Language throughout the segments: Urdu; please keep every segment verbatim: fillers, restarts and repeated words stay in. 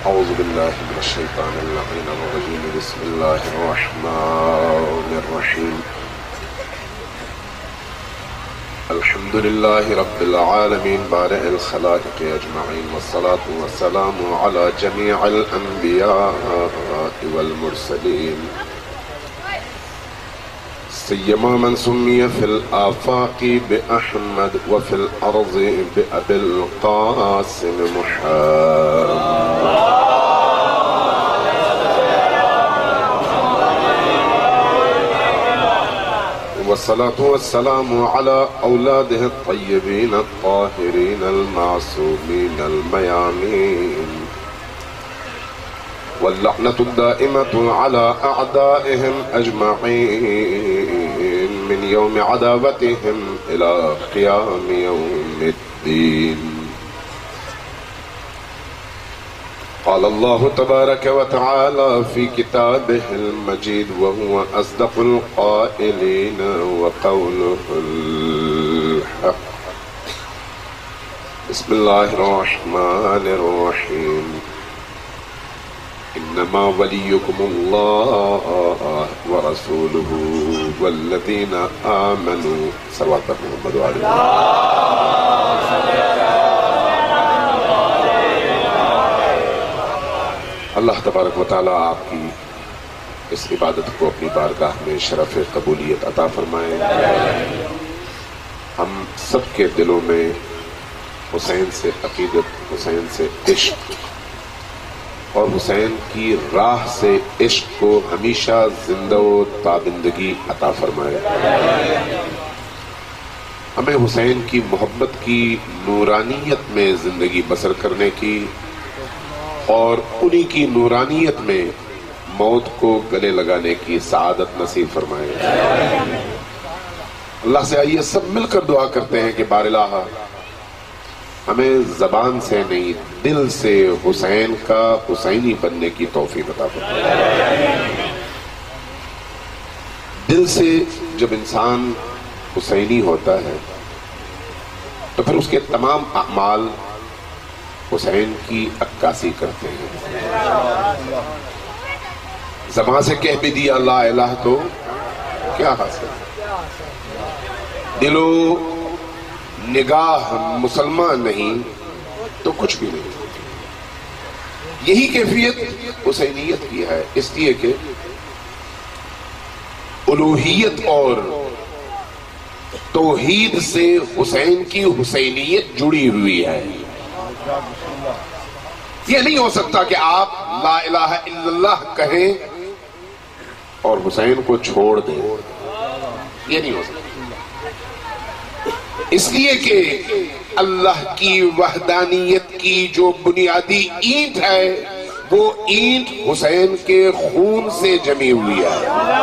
اعوذ باللہ من الشیطان اللعین الرجیم بسم اللہ الرحمن الرحیم الحمد للہ رب العالمین بارئ الخلائق اجمعین والصلاة والسلام علی جمیع الانبیاء والمرسلین سیما من سمی فی الآفاق بأحمد وفی الارض بأبی القاسم محمد والصلاة والسلام على أولاده الطيبين الطاهرين المعصومين الميامين واللعنة الدائمة على أعدائهم أجمعين من يوم عداوتهم إلى قيام يوم الدين. قال الله تبارك وتعالى في كتابه المجيد وهو أصدق القائلين وقوله الحق. بسم الله الرحمن الرحيم إنما وليكم الله ورسوله والذين آمنوا صلوات محمد وعلى اللہ تبارک و تعالیٰ آپ کی اس عبادت کو اپنی بارگاہ میں شرف قبولیت عطا فرمائے. ہم سب کے دلوں میں حسین سے عقیدت، حسین سے عشق اور حسین کی راہ سے عشق کو ہمیشہ زندہ و تابندگی عطا فرمائے. ہمیں حسین کی محبت کی نورانیت میں زندگی بسر کرنے کی اور انہی کی نورانیت میں موت کو گلے لگانے کی سعادت نصیب فرمائے. اللہ سے آئیے سب مل کر دعا کرتے ہیں کہ بار الہ ہمیں زبان سے نہیں دل سے حسین کا حسینی بننے کی توفیق عطا فرمائے. دل سے جب انسان حسینی ہوتا ہے تو پھر اس کے تمام اعمال حسین کی عکاسی کرتے ہیں. زبان سے کہہ بھی دیا لا الہ تو کیا حاصل، دل و نگاہ مسلمان نہیں تو کچھ بھی نہیں. یہی کیفیت حسینیت کی ہے، اس لیے کہ الوہیت اور توحید سے حسین کی حسینیت جڑی ہوئی ہے. یہ نہیں ہو سکتا کہ آپ لا الہ الا اللہ کہیں اور حسین کو چھوڑ دیں، یہ نہیں ہو سکتا. اس لیے کہ اللہ کی وحدانیت کی جو بنیادی اینٹ ہے وہ اینٹ حسین کے خون سے جمی ہوئی ہے.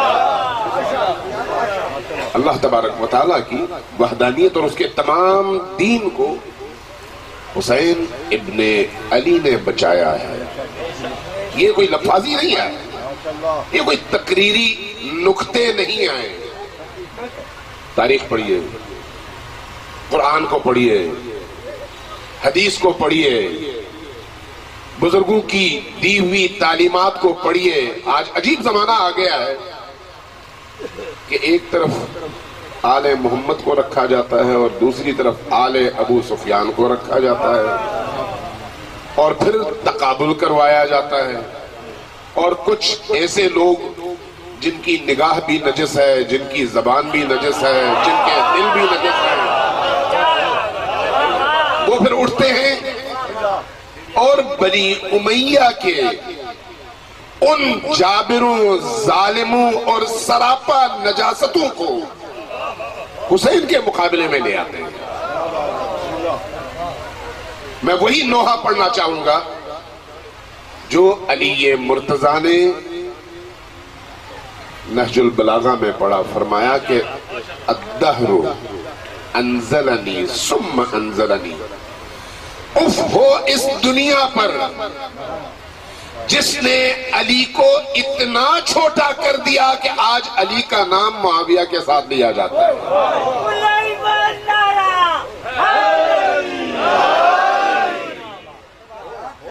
اللہ تبارک و تعالیٰ کی وحدانیت اور اس کے تمام دین کو حسین ابن علی نے بچایا ہے. یہ کوئی لفاظی نہیں ہے، یہ کوئی تقریری نکتے نہیں آئے. تاریخ پڑھیے، قرآن کو پڑھیے، حدیث کو پڑھیے، بزرگوں کی دی ہوئی تعلیمات کو پڑھیے. آج عجیب زمانہ آ گیا ہے کہ ایک طرف آل محمد کو رکھا جاتا ہے اور دوسری طرف آل ابو سفیان کو رکھا جاتا ہے اور پھر تقابل کروایا جاتا ہے. اور کچھ ایسے لوگ جن کی نگاہ بھی نجس ہے، جن کی زبان بھی نجس ہے، جن کے دل بھی نجس ہے، وہ پھر اٹھتے ہیں اور بنی امیہ کے ان جابروں، ظالموں اور سراپا نجاستوں کو حسین کے مقابلے میں لے آتے ہیں. میں وہی نوحہ پڑھنا چاہوں گا جو علی مرتضیٰ نے نہج البلاغہ میں پڑھا. فرمایا کہ الدہر انزلنی ثم انزلنی. اف ہو اس دنیا پر جس نے علی کو اتنا چھوٹا کر دیا کہ آج علی کا نام معاویہ کے ساتھ لیا جاتا ہے.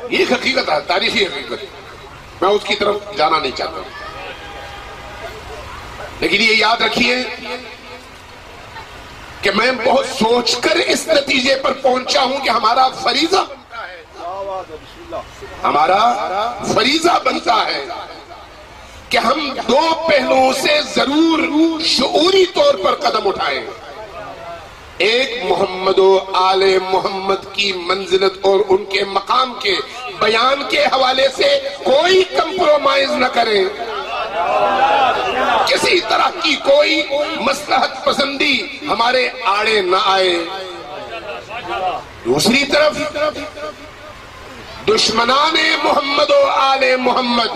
یہ حقیقت ہے، تاریخی حقیقت، میں اس کی طرف جانا نہیں چاہتا، لیکن یہ یاد رکھیے کہ میں بہت سوچ کر اس نتیجے پر پہنچا ہوں کہ ہمارا فریضہ ہمارا فریضہ بنتا ہے کہ ہم دو پہلوؤں سے ضرور شعوری طور پر قدم اٹھائیں. ایک محمد و آل محمد کی منزلت اور ان کے مقام کے بیان کے حوالے سے کوئی کمپرومائز نہ کریں، کسی طرح کی کوئی مصلحت پسندی ہمارے آڑے نہ آئے. دوسری طرف دشمنان محمد و آل محمد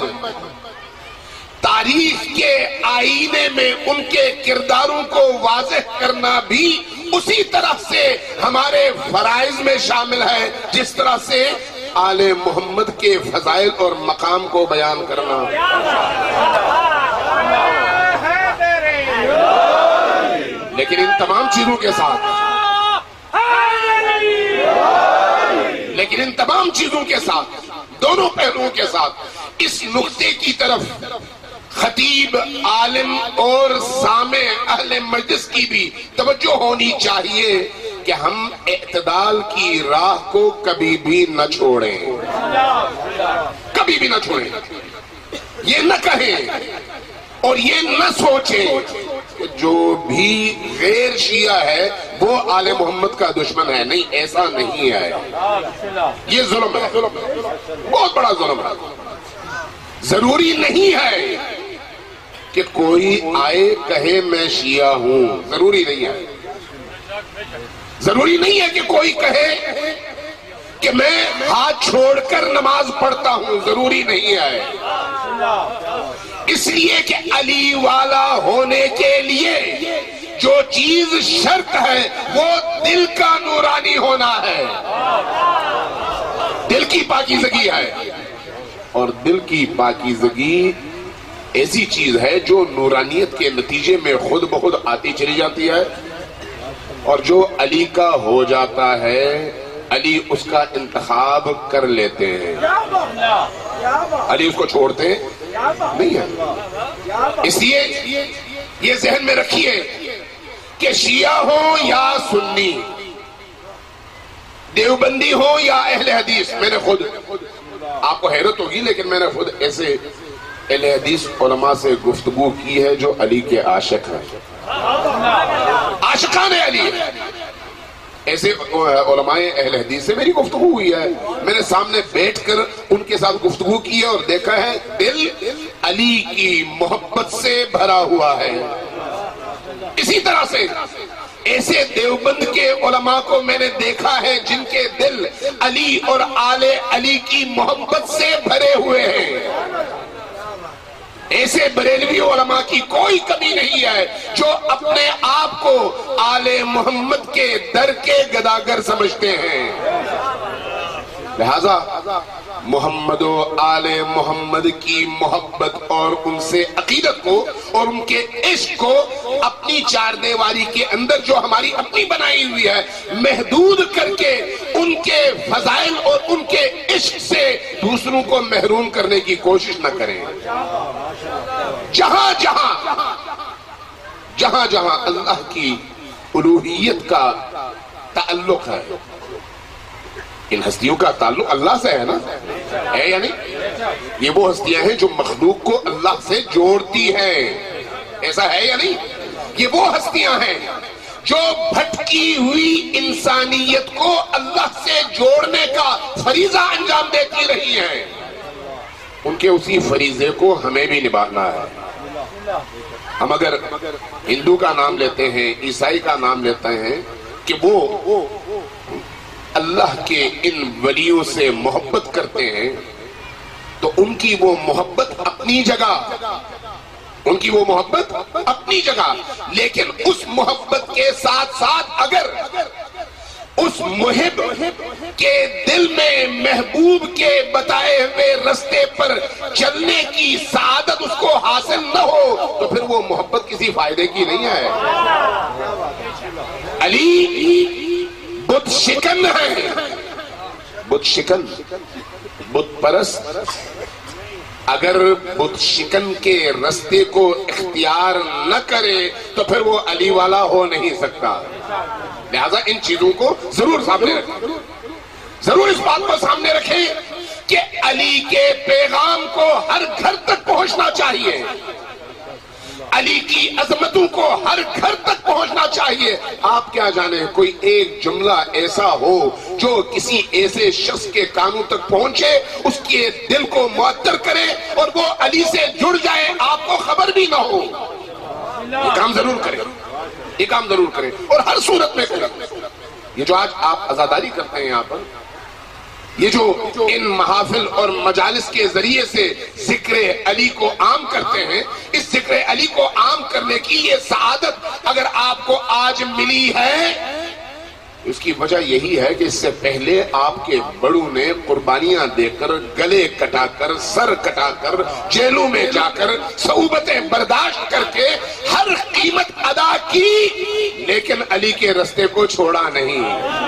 تاریخ کے آئینے میں ان کے کرداروں کو واضح کرنا بھی اسی طرح سے ہمارے فرائض میں شامل ہے جس طرح سے آل محمد کے فضائل اور مقام کو بیان کرنا. لیکن ان تمام چیزوں کے ساتھ لیکن ان تمام چیزوں کے ساتھ دونوں پہلوؤں کے ساتھ اس نقطے کی طرف خطیب، عالم اور سامع اہل مجلس کی بھی توجہ ہونی چاہیے کہ ہم اعتدال کی راہ کو کبھی بھی نہ چھوڑیں، کبھی بھی نہ چھوڑیں. یہ نہ کہیں اور یہ نہ سوچیں کہ جو بھی غیر شیعہ ہے وہ آل محمد کا دشمن ہے. نہیں، ایسا نہیں ہے، یہ ظلم ہے، بہت بڑا ظلم ہے. ضروری نہیں ہے کہ کوئی آئے کہے میں شیعہ ہوں، ضروری نہیں ہے. ضروری نہیں ہے کہ کوئی کہے کہ میں ہاتھ چھوڑ کر نماز پڑھتا ہوں، ضروری نہیں ہے. اس لیے کہ علی والا ہونے کے لیے جو چیز شرط ہے وہ دل کا نورانی ہونا ہے، دل کی پاکیزگی ہے. اور دل کی پاکیزگی ایسی چیز ہے جو نورانیت کے نتیجے میں خود بخود آتی چلی جاتی ہے، اور جو علی کا ہو جاتا ہے علی اس کا انتخاب کر لیتے ہیں، علی اس کو چھوڑتے نہیں ہے. اس لیے یہ ذہن میں رکھیے کہ شیعہ ہو یا سنی، دیوبندی ہو یا اہل حدیث. میں نے خود، آپ کو حیرت ہوگی لیکن میں نے خود ایسے اہل حدیث علماء سے گفتگو کی ہے جو علی کے عاشق ہیں، عاشقان علی. ایسے علماء اہل حدیث سے میری گفتگو ہوئی ہے، میں نے سامنے بیٹھ کر ان کے ساتھ گفتگو کی ہے اور دیکھا ہے دل علی کی محبت سے بھرا ہوا ہے. اسی طرح سے ایسے دیوبند کے علماء کو میں نے دیکھا ہے جن کے دل علی اور آل علی کی محبت سے بھرے ہوئے ہیں. ایسے بریلوی علماء کی کوئی کمی نہیں ہے جو اپنے آپ کو آل محمد کے در کے گداگر سمجھتے ہیں. لہذا محمد و آل محمد کی محبت اور ان سے عقیدت کو اور ان کے عشق کو اپنی چار دیواری کے اندر جو ہماری اپنی بنائی ہوئی ہے محدود کر کے ان کے فضائل اور ان کے عشق سے دوسروں کو محروم کرنے کی کوشش نہ کریں. جہاں جہاں جہاں جہاں اللہ کی الوہیت کا تعلق ہے، ان ہستیوں کا تعلق اللہ سے ہے نا، ہے یا نہیں؟ یہ وہ ہستیاں ہیں جو مخلوق کو اللہ سے جوڑتی ہیں، ایسا ہے یا نہیں؟ یہ وہ ہستیاں ہیں جو بھٹکی ہوئی انسانیت کو اللہ سے جوڑنے کا فریضہ انجام دیتی رہی ہیں. ان کے اسی فریضے کو ہمیں بھی نبھانا ہے. ہم اگر ہندو کا نام لیتے ہیں، عیسائی کا نام لیتے ہیں کہ وہ اللہ کے ان ولیوں سے محبت کرتے ہیں، تو ان کی وہ محبت اپنی جگہ ان کی وہ محبت اپنی جگہ لیکن اس محبت کے ساتھ ساتھ اگر اس محب کے دل میں محبوب کے بتائے ہوئے رستے پر چلنے کی سعادت اس کو حاصل نہ ہو تو پھر وہ محبت کسی فائدے کی نہیں ہے. علی بت شکن ہے، بت شکن بت پرست اگر بت شکن کے رستے کو اختیار نہ کرے تو پھر وہ علی والا ہو نہیں سکتا. لہذا ان چیزوں کو ضرور سامنے رکھیں, ضرور اس بات کو سامنے رکھیں کہ علی کے پیغام کو ہر گھر تک پہنچنا چاہیے, علی کی عظمتوں کو ہر گھر تک پہنچنا چاہیے. آپ کیا جانیں کوئی ایک جملہ ایسا ہو جو کسی ایسے شخص کے کانوں تک پہنچے, اس کے دل کو معطر کرے اور وہ علی سے جڑ جائے, آپ کو خبر بھی نہ ہو. یہ کام ضرور کریں, یہ کام ضرور کریں اور ہر صورت میں کریں. یہ جو آج آپ عزاداری کرتے ہیں یہاں پر, یہ جو ان محافل اور مجالس کے ذریعے سے ذکر علی کو عام کرتے ہیں, اس ذکر علی کو عام کرنے کی یہ سعادت اگر آپ کو آج ملی ہے, اس کی وجہ یہی ہے کہ اس سے پہلے آپ کے بڑوں نے قربانیاں دے کر, گلے کٹا کر, سر کٹا کر, جیلوں میں جا کر, صعوبتیں برداشت کر کے ہر قیمت ادا کی, لیکن علی کے رستے کو چھوڑا نہیں.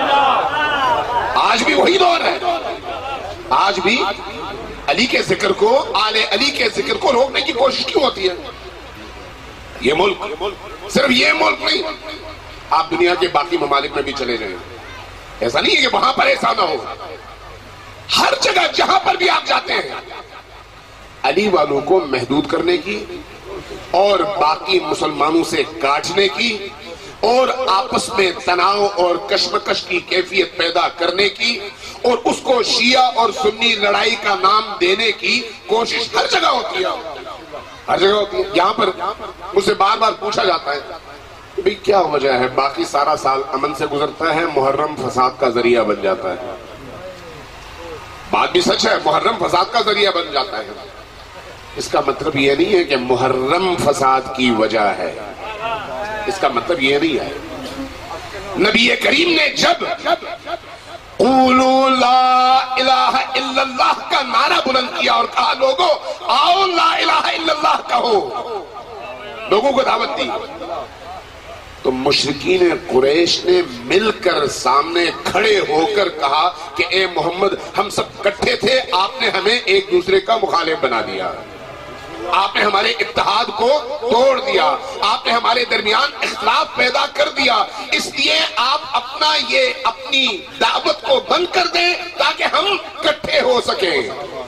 آج بھی وہی دور ہے, آج بھی علی کے ذکر کو, آل علی کے ذکر کو روکنے کی کوشش کیوں ہوتی ہے؟ یہ ملک, صرف یہ ملک نہیں, آپ دنیا کے باقی ممالک میں بھی چلے جائیں, ایسا نہیں ہے کہ وہاں پر ایسا نہ ہو. ہر جگہ جہاں پر بھی آپ جاتے ہیں, علی والوں کو محدود کرنے کی اور باقی مسلمانوں سے کاٹنے کی اور آپس میں تناؤ اور کشمکش کی کیفیت پیدا کرنے کی اور اس کو شیعہ اور سنی لڑائی کا نام دینے کی کوشش ہر جگہ ہوتی ہے, ہر جگہ ہوتی ہے. یہاں پر مجھ سے بار بار پوچھا جاتا ہے کہ بھئی کیا وجہ ہے باقی سارا سال امن سے گزرتا ہے, محرم فساد کا ذریعہ بن جاتا ہے. بات بھی سچ ہے, محرم فساد کا ذریعہ بن جاتا ہے. اس کا مطلب یہ نہیں ہے کہ محرم فساد کی وجہ ہے, اس کا مطلب یہ نہیں ہے. نبی کریم نے جب قولوا لا الہ الا اللہ کا نعرہ بلند کیا اور کہا لوگوں آؤ لا الہ الا اللہ کہو, لوگوں کو دعوت دی, تو مشرکین قریش نے مل کر سامنے کھڑے ہو کر کہا کہ اے محمد ہم سب کٹھے تھے, آپ نے ہمیں ایک دوسرے کا مخالف بنا دیا, آپ نے ہمارے اتحاد کو توڑ دیا, آپ نے ہمارے درمیان اختلاف پیدا کر دیا, اس لیے آپ اپنا یہ اپنی دعوت کو بند کر دیں تاکہ ہم کٹھے ہو سکیں.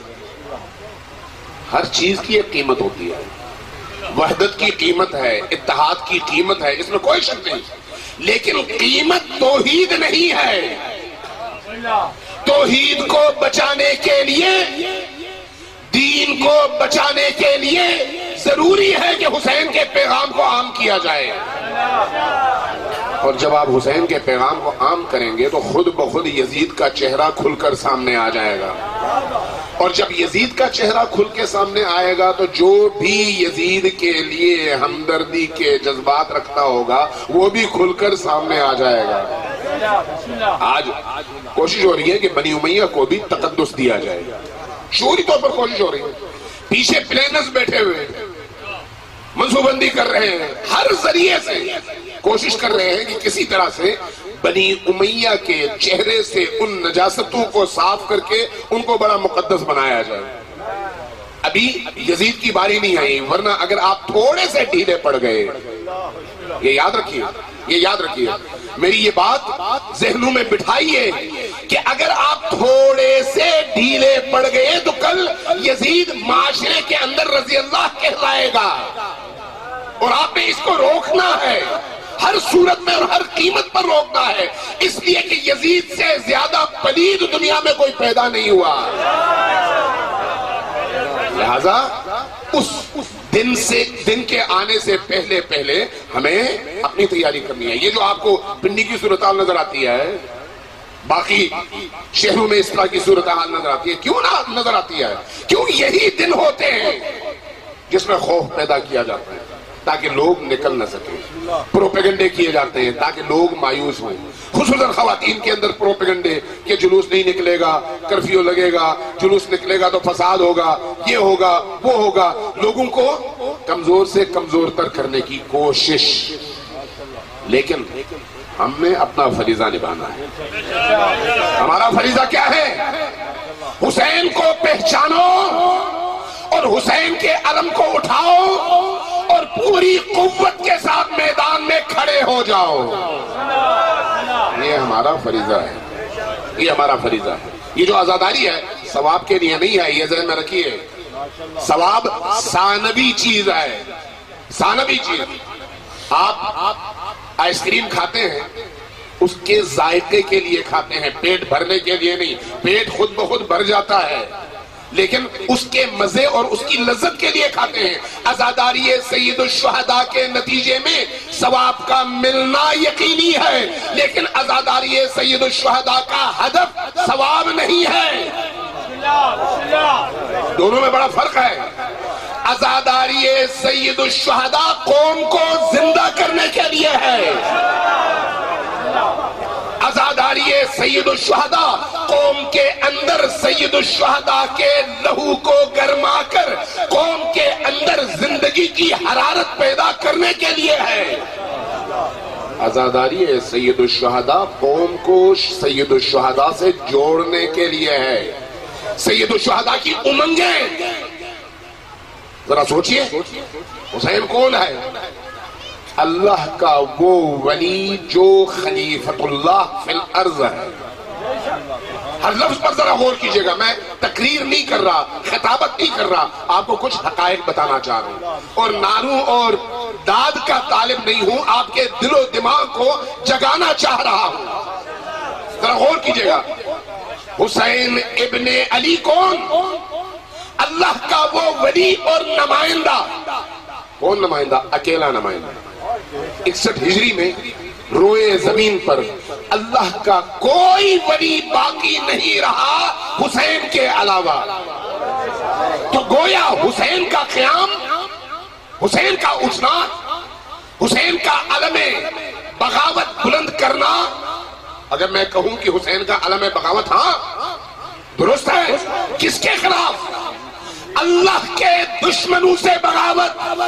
ہر چیز کی ایک قیمت ہوتی ہے, وحدت کی قیمت ہے, اتحاد کی قیمت ہے, اس میں کوئی شک نہیں, لیکن قیمت توحید نہیں ہے. توحید کو بچانے کے لیے, دین کو بچانے کے لیے ضروری ہے کہ حسین کے پیغام کو عام کیا جائے, اور جب آپ حسین کے پیغام کو عام کریں گے تو خود بخود یزید کا چہرہ کھل کر سامنے آ جائے گا, اور جب یزید کا چہرہ کھل کے سامنے آئے گا تو جو بھی یزید کے لیے ہمدردی کے جذبات رکھتا ہوگا وہ بھی کھل کر سامنے آ جائے گا. آج کوشش ہو رہی ہے کہ بنی امیہ کو بھی تقدس دیا جائے, شعوری طور پر کوشش ہو رہی ہے, پیچھے پلینرز بیٹھے ہوئے منصوبہ بندی کر رہے ہیں, ہر ذریعے سے کوشش کر رہے ہیں کہ کسی طرح سے بنی امیہ کے چہرے سے ان نجاستوں کو صاف کر کے ان کو بڑا مقدس بنایا جائے. ابھی یزید کی باری نہیں آئی, ورنہ اگر آپ تھوڑے سے ڈھیلے پڑ گئے, یہ یاد رکھیے, یہ یاد رکھیے, میری یہ بات ذہنوں میں بٹھائیے کہ اگر آپ تھوڑے سے ڈھیلے پڑ گئے تو کل یزید معاشرے کے اندر رضی اللہ کہلائے گا, اور آپ نے اس کو روکنا ہے, ہر صورت میں اور ہر قیمت پر روکنا ہے, اس لیے کہ یزید سے زیادہ پلید دنیا میں کوئی پیدا نہیں ہوا. لہذا اس دن سے دن کے آنے سے پہلے پہلے ہمیں اپنی تیاری کرنی ہے. یہ جو آپ کو پنڈی کی صورتحال نظر آتی ہے, باقی شہروں میں اس طرح کی صورتحال نظر آتی ہے, کیوں نہ نظر آتی ہے؟ کیوں یہی دن ہوتے ہیں جس میں خوف پیدا کیا جاتا ہے تاکہ لوگ نکل نہ سکیں, پروپیگنڈے کیے جاتے ہیں تاکہ لوگ مایوس ہوں, خصوصاً خواتین کے اندر پروپیگنڈے کہ جلوس نہیں نکلے گا, کرفیو لگے گا, جلوس نکلے گا تو فساد ہوگا, یہ ہوگا, وہ ہوگا, لوگوں کو کمزور سے کمزور تر کرنے کی کوشش. لیکن ہم نے اپنا فریضہ نبھانا ہے. ہمارا فریضہ کیا ہے؟ حسین کو پہچانو اور حسین کے علم کو اٹھاؤ اور پوری قوت کے ساتھ میدان میں کھڑے ہو جاؤ. یہ ہمارا فریضہ ہے, یہ ہمارا فریضہ ہے. یہ جو آزاداری ہے ثواب کے لیے نہیں ہے, یہ ذہن میں رکھیے. ثواب ثانوی چیز ہے, ثانوی چیز. آپ آئس کریم کھاتے ہیں اس کے ذائقے کے لیے کھاتے ہیں, پیٹ بھرنے کے لیے نہیں. پیٹ خود بخود بھر جاتا ہے لیکن اس کے مزے اور اس کی لذت کے لیے کھاتے ہیں. عزاداری سید الشہداء کے نتیجے میں ثواب کا ملنا یقینی ہے, لیکن عزاداری سید الشہداء کا ہدف ثواب نہیں ہے. دونوں میں بڑا فرق ہے. عزاداری سید الشہداء قوم کو زندہ کرنے کے لیے ہے. عزاداری سید الشہداء قوم کے اندر سید الشہداء کے لہو کو گرما کر قوم کے اندر زندگی کی حرارت پیدا کرنے کے لیے ہے. عزاداری سید الشہداء قوم کو سید الشہداء سے جوڑنے کے لیے ہے. سید الشہداء کی امنگیں ذرا سوچئے, حسین کون ہے؟ اللہ کا وہ ولی جو خلیفۃ اللہ فی الارض ہے. ہر لفظ پر ذرا غور کیجئے گا. میں تقریر نہیں کر رہا, خطابت نہیں کر رہا, آپ کو کچھ حقائق بتانا چاہ رہا ہوں اور نعروں اور داد کا طالب نہیں ہوں, آپ کے دل و دماغ کو جگانا چاہ رہا ہوں. ذرا غور کیجئے گا. حسین ابن علی کون؟ اللہ کا وہ ولی اور نمائندہ. کون نمائندہ؟ اکیلا نمائندہ. اکسٹھ ہجری میں روئے زمین پر اللہ کا کوئی ولی باقی نہیں رہا حسین کے علاوہ. تو گویا حسین کا قیام, حسین کا اٹھنا, حسین کا علم بغاوت بلند کرنا. اگر میں کہوں کہ حسین کا علم بغاوت ہاں درست ہے, کس کے خلاف؟ اللہ کے دشمنوں سے بغاوت,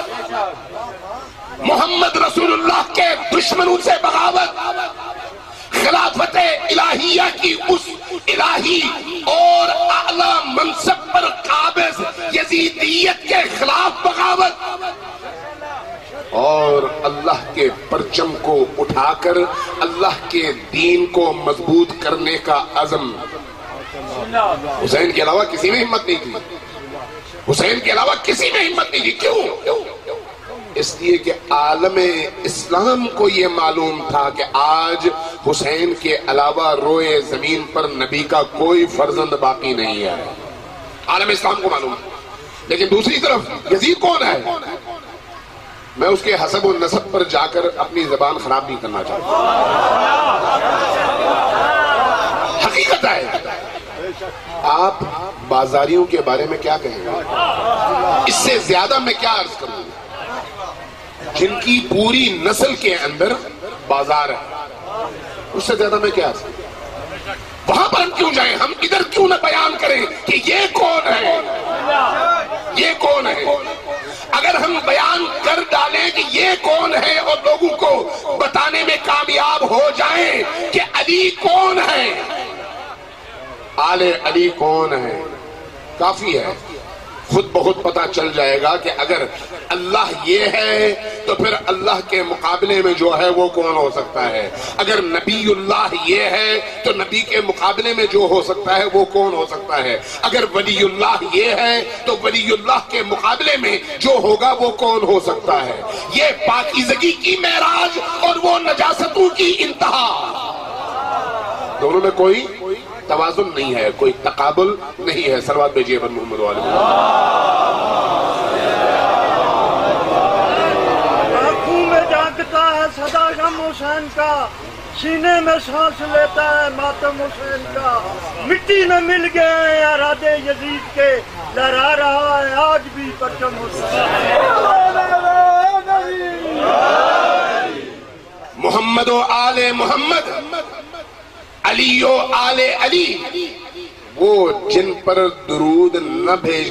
محمد رسول اللہ کے دشمنوں سے بغاوت, خلافت الہیہ کی اس الہی اور اعلیٰ منصب پر قابض یزیدیت کے خلاف بغاوت, اور اللہ کے پرچم کو اٹھا کر اللہ کے دین کو مضبوط کرنے کا عزم. حسین کے علاوہ کسی میں ہمت نہیں تھی, حسین کے علاوہ کسی میں ہمت نہیں تھی. کیوں؟ اس لیے کہ عالم اسلام کو یہ معلوم تھا کہ آج حسین کے علاوہ روئے زمین پر نبی کا کوئی فرزند باقی نہیں ہے. عالم اسلام کو معلوم تھا. لیکن دوسری طرف یزید کون ہے؟ میں اس کے حسب و نسب پر جا کر اپنی زبان خراب نہیں کرنا چاہتا. حقیقت ہے. آپ بازاریوں کے بارے میں کیا کہیں گے؟ اس سے زیادہ میں کیا عرض کروں؟ جن کی پوری نسل کے اندر بازار ہے, اس سے زیادہ میں کیا عرض کروں؟ وہاں پر ہم کیوں جائیں؟ ہم ادھر کیوں نہ بیان کریں کہ یہ کون ہے, یہ کون ہے؟ اگر ہم بیان کر ڈالیں کہ یہ کون ہے اور لوگوں کو بتانے میں کامیاب ہو جائیں کہ علی کون ہے, آل علی کون ہے, کافی ہے. خود بخود پتا چل جائے گا کہ اگر اللہ یہ ہے تو پھر اللہ کے مقابلے میں جو ہے وہ کون ہو سکتا ہے. اگر نبی اللہ یہ ہے تو نبی کے مقابلے میں جو ہو سکتا ہے وہ کون ہو سکتا ہے. اگر ولی اللہ یہ ہے تو ولی اللہ کے مقابلے میں جو ہوگا وہ کون ہو سکتا ہے. یہ پاکیزگی کی معراج اور وہ نجاستوں کی انتہا, دونوں میں کوئی توازن نہیں ہے, کوئی تقابل نہیں ہے. صلوات بھیجیے بن محمد والے. آنکھوں میں جاگتا ہے صدا غم حسین کا, سینے میں سانس لیتا ہے ماتم حسین کا. مٹی میں مل گئے ہیں ارادے یزید کے, لہرا رہا ہے آج بھی پرچم حسین. محمد و آل محمد, علی و آل علی, وہ جن پر درود نہ بھیج